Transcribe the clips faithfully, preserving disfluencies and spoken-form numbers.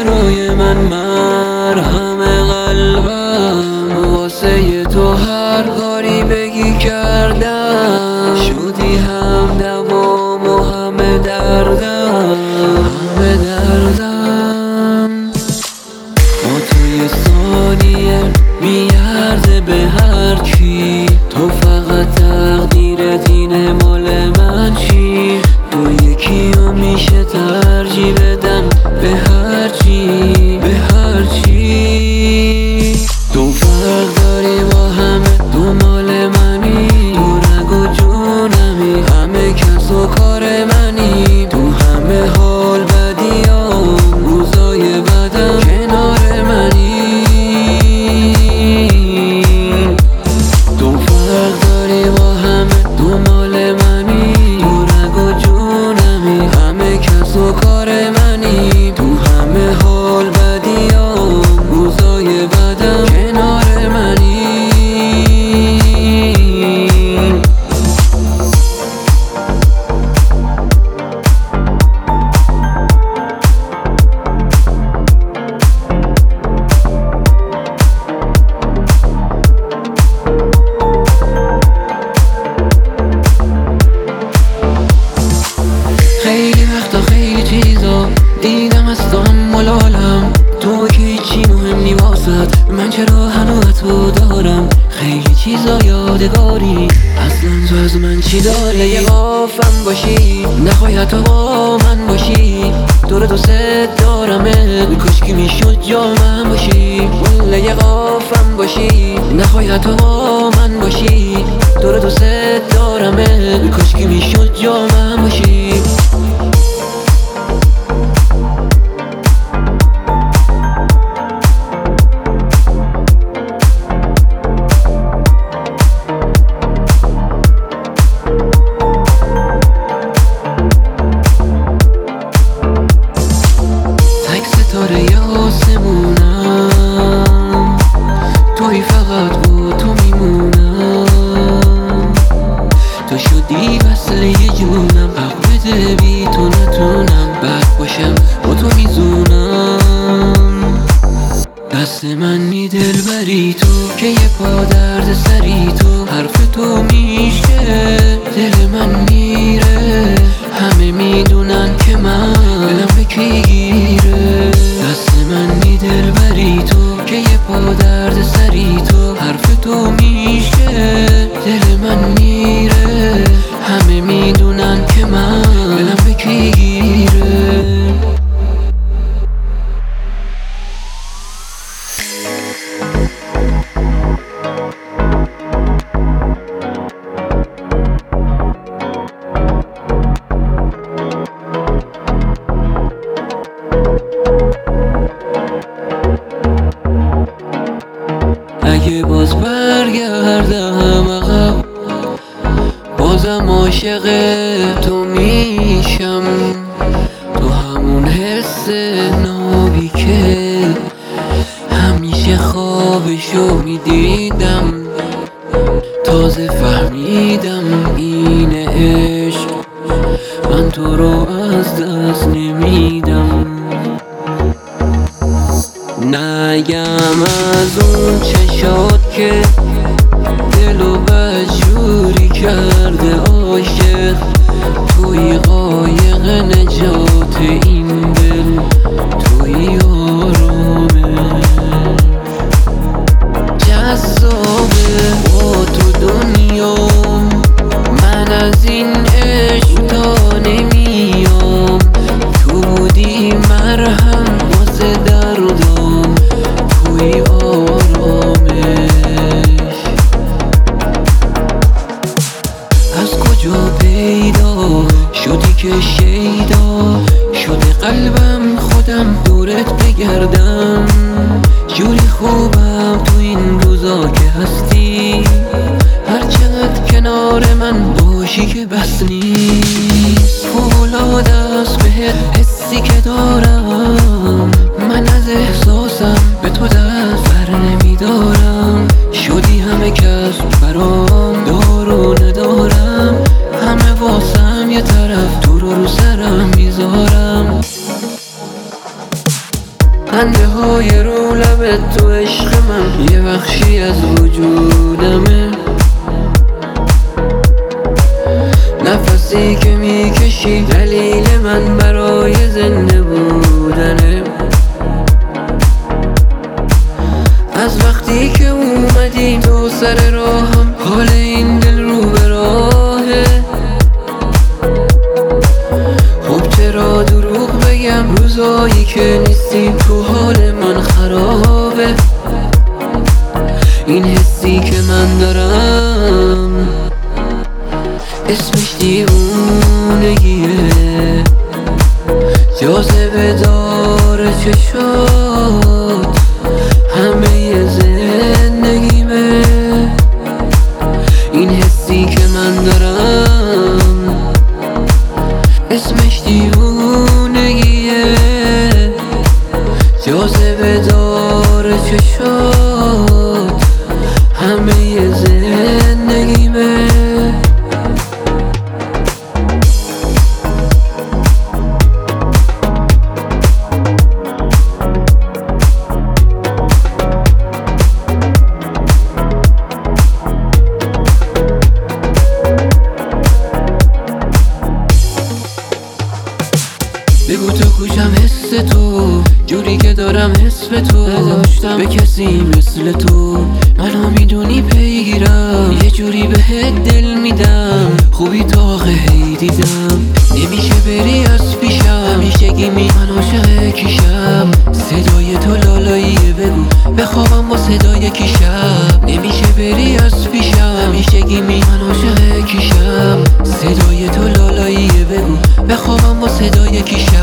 برای من مرهم قلبم، واسه تو هر کاری بگی کردم. شدی هم دوام و همه دردم، همه دردم. ما توی ثانیه میارزه به هر چی، تو فقط تقدیرت اینه مال من چی. تو یکی رو میشه ترجیح بدم به هر چی، به هر چی. تو فرق داری با همه، تو مال منی، تو رگ و جونمی، همه کس و کار منی. تو همه حال بدی ها روزای بدم کنار منی. تو فرق داری با همه، تو مال منی، تو رگ و جونمی، همه کس و کار منی. تو همه حال بدی ها روزای بدم کنار منی. خیلی وقتا خیلی چیزا دیدم از تو هم ملالم، تو که هیچی مهم نی واسد، من چرا هنوز تو دارم. خیلی چیزا یادگاری، اصلا تو از من چی داری؟ یه قافم باشی، نخواهد تو با من باشی. تو رو دوست دارمت، کاشکی میشد جا من باشی. ولی یه قافم باشی، نخواهد تو با من باشی. تو رو دوست دارمت، کاشکی میشد جا من باشی. ستاره آسمونم، توی فقط با تو میمونم. تو شدی وصل یه جونم، حق بده بی تو نتونم بد باشم، با تو میزونم. دست من می دل بری تو، که یه پا درد سری تو. حرف تو میشه دل من میره، همه میدونن که من دلم به کی گیره. دست من می دل بری تو، که یه پا درد سری تو. حرف تو میشه دل من میره، همه میدونن که من دلم به کی گیره. اگه باز برگردم عقب، بازم عاشق تو میشم. تو همون حس نابی که همیشه خوابشو میدیدم. تازه فهمیدم این عشق، من تو رو از دست نمیدم. نگم از اون چشات که دلو بدجوری کرده عاشق. توی قایق نجات این دل، توی آرامش. جذابه با تو دنیا، من از این عشق تا نمیام. تو بودی مرهم واسه دردم، توی آرامش. از کجا پیدا شدی که شیدا شده قلبم، خودم دورت بگردم. جوری خوبم تو این روزا که هستی، هر چقدر کنار من باشی که بس نیست. فوق‌العاده است بهت حسی که دارم، من از احساسم به تو دست بر نمیدارم. شدی همه کس برام، دارو ندارم. همه واسم یه طرف، تو رو رو سرم میذارم. خنده های رو لبت تو عشق من یه بخشی از وجودمه. نفسی که میکشی دلیل من برای زنده بودنه. از وقتی که اومدی تو سر راهم حال این دل رو به راهه. خب چرا دروغ بگم روزایی که نیستی تو حال من خرابه. این حسی که من دارم اسمش دیوونگیه. جاذبه داره چشات همه زندگیمه. این حسی که من دارم اسمش دیوونگیه. جاذبه داره چشات همه زندگیمه. بگو تو کجم حس تو جوری که دارم حس به تو نداشتم به کسی مثل تو. منو میدونی پیگیرم یه جوری بهت دل میدم. خوبی تا آخه هی دیدم نمیشه بری از پیشم. همیشگی می من عاشق کیشم. صدای تو لالاییه بگو بخوابم با صدای کیشم. نمیشه بری از پیشم. همیشگی می من عاشق کیشم. صدای تو لالاییه بگو بخوابم با صدای کیشم.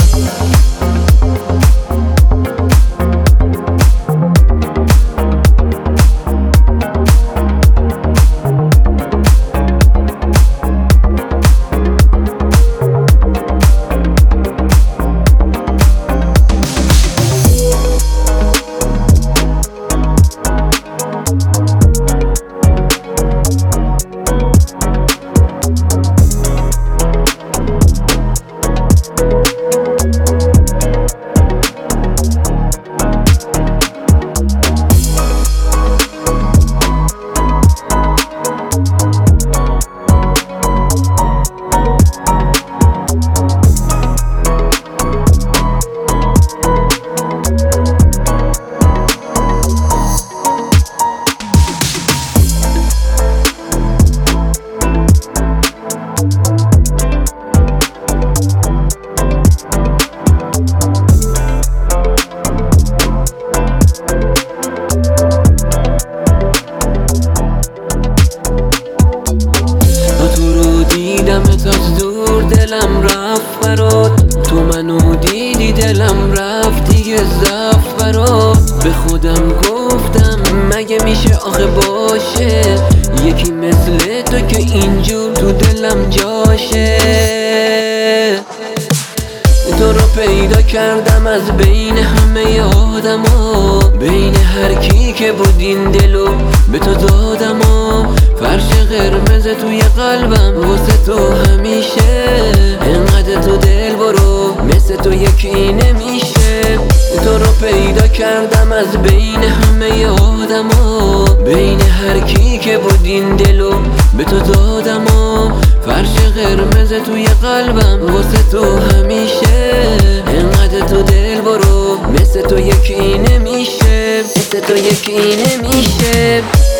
دیدمت از دور دلم رفت برات. تو منو دیدی دلم رفت دیگه زفت برات. به خودم گفتم مگه میشه آخه باشه یکی مثل تو که اینجور تو دلم جاشه. تو رو پیدا کردم از بین همه آدم ها. بین هر کی که بود این دلو به تو دادم ها. فرش قرمز توی قلبم واسه تو همیشه. انقدر تو دل برو مثل تو یکی نمیشه. تو رو پیدا کردم از بین همه آدم ها. بین هر کی که بود این دلو به تو دادم ها. فرش قرمز توی قلبم واسه تو همیشه. انقدر تو دل برو مثل تو یکی نمیشه. مثل تو یکی نمیشه.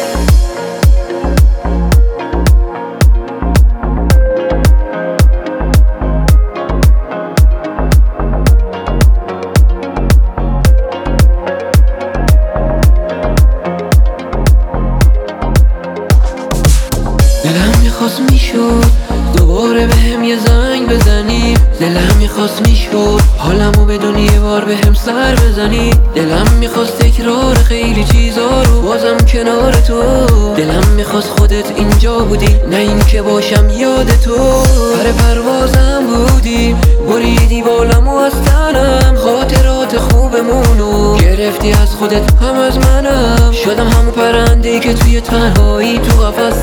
دلم میخواست میشد دوباره به هم یه زنگ بزنی. دلم میخواست میشد حالمو بدونی یه بار به هم سر بزنی. دلم میخواست تکرار خیلی چیزا رو بازم کنار تو. دلم میخواست خودت اینجا بودی نه این که باشم یاد تو. پر پروازم بودی بریدی بالمو از تنم. خاطرات خوبمونو گرفتی از خودت هم از منم. شدم همون پرنده‌ای که توی تنهایی تو قفس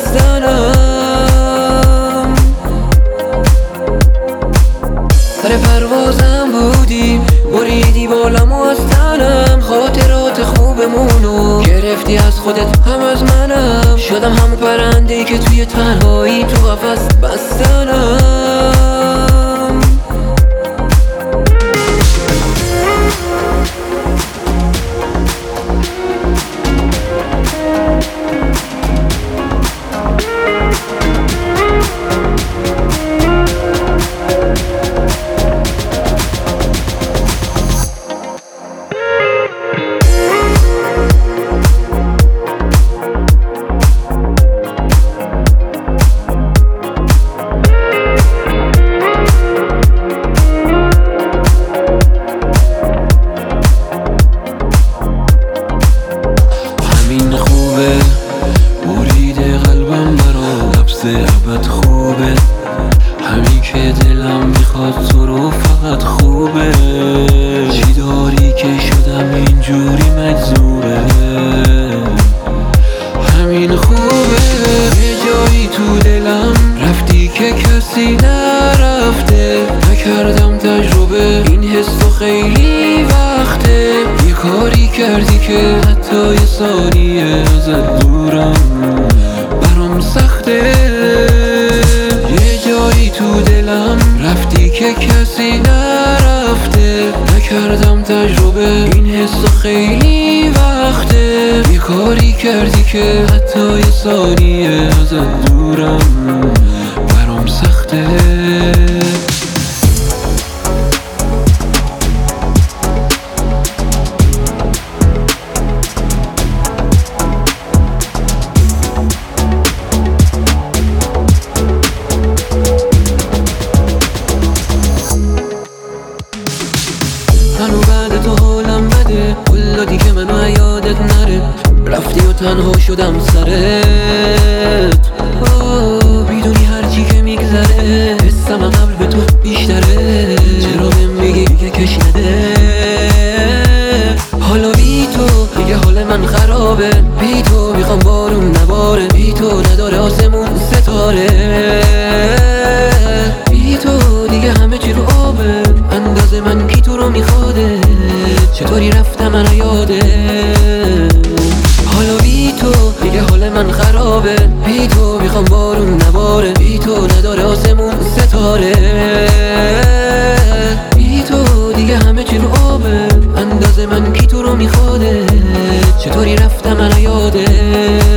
بستنم. پر پروازم بودی بریدی بالمو توی تنهایی تو قفس بستنم. ابد خوبه همین که دلم میخواد تو رو فقط خوبه. چی داری که شدم اینجوری مجذوبه؟ همین خوبه. یه جایی تو دلم رفتی که کسی نرفته، نکردم تجربه این حسو خیلی وقته. یه کاری کردی که حتی یه ثانیه ازت دورم برام سخته. یه جایی تو دلم رفتی که کسی نرفته، نکردم تجربه این حسو خیلی وقته. یه کاری کردی که حتی یه ثانیه ازت دورم برام سخته. هنو بعد تو حالم بده، کل دادی که منو یادت نره. رفتی و تنها شدم سرت، میدونی هرچی که میگذره حسم قبل به تو بیشتره. چرا بهم میگی که کش نده؟ حالا بی تو دیگه حال من خرابه. بی تو میخوام بارون نباره، بی تو نداره آسمون ستاره. بی تو دیگه همه چی رو آبه، اندازه من کی تو رو میخواده؟ چطوری رفتم من یاده؟ حالا بی تو دیگه حال من خرابه. بی تو میخوام بارون نباره، بی تو نداره آسمون ستاره. بی تو دیگه همه چی رو آبه، اندازه من کی تو رو میخواده؟ چطوری رفتم من یاده؟